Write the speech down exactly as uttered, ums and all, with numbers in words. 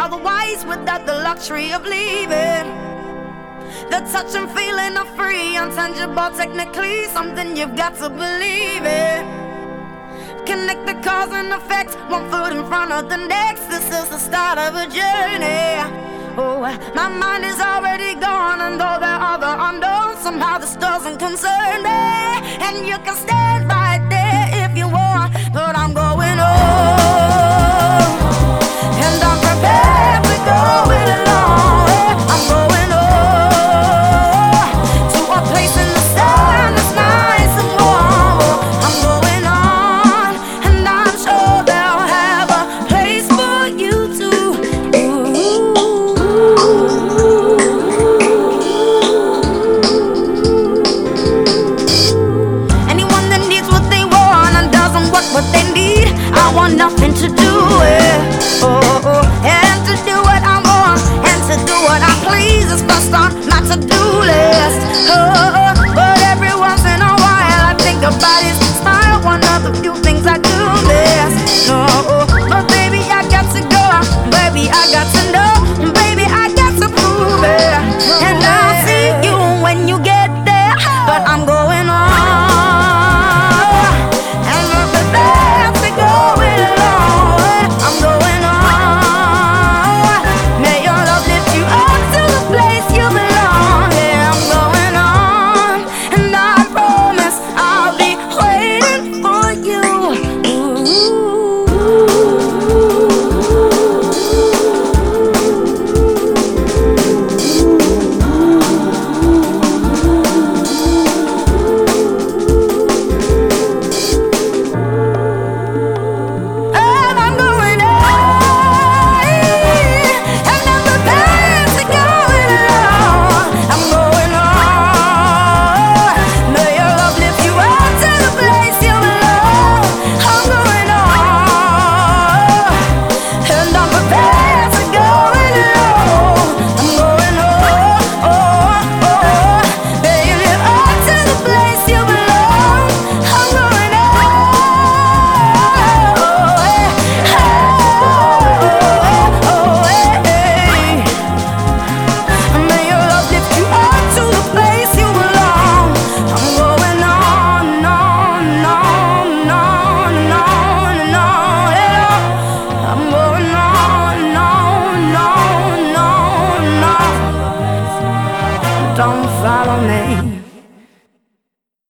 otherwise without the luxury of leaving. The touch and feeling of free, untangible technically, something you've got to believe in. Connect the cause and effect, one foot in front of the next. This is the start of a journey. Oh, my mind is already gone, and though there are the unknowns, somehow this doesn't concern me. And you can stand right there if you want, but I'm going on, and I'm prepared to go it alone. I'm going on to a place in the sun that's nice and warm. I'm going on, and I'm sure they'll have a place for you too. Anyone that needs what they want and doesn't want what they need, I want nothing to do with. Oh, oh, and to do what I want and to do what I please is first on my to-do list. Oh, oh, but every once in a while I think about his smile, one of the few things I do miss. No, oh, but baby I got to go, baby I got to know, baby I got to prove it. And I'll see you when you get there, but I'm going on. Don't follow me.